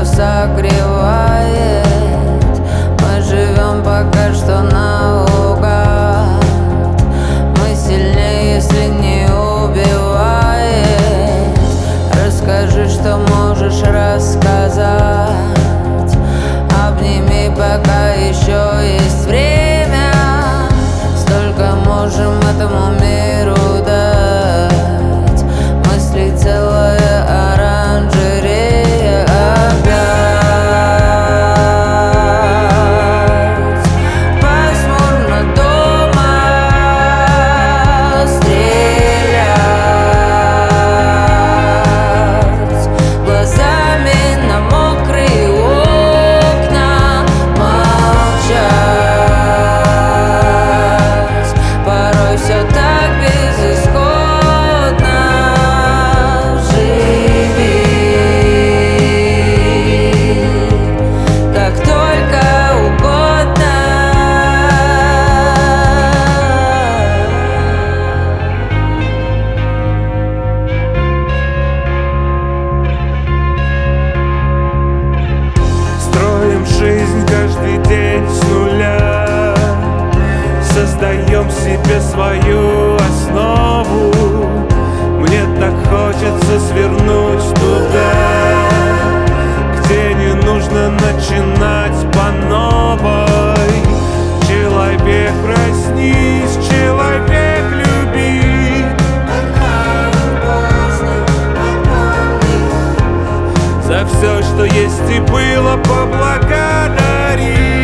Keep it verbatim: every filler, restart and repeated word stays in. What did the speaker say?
что согревает. Мы живем пока что наугад. Мы сильнее, если не убивает. Расскажи, что можешь рассказать. Обними, пока еще есть время. Столько можем этому миру дать. Мысли целая оранжерея. Опять пасмурно дома стрелять глазами на мокрые окна. Молчать порой все так безысходно. Живи как только угодно. Строим жизнь каждый день с нуля. Создаем себе свою основу. Мне так хочется свернуть туда, где не нужно начинать по новой. Человек, проснись, человек, люби. За все, что есть и было, поблагодари.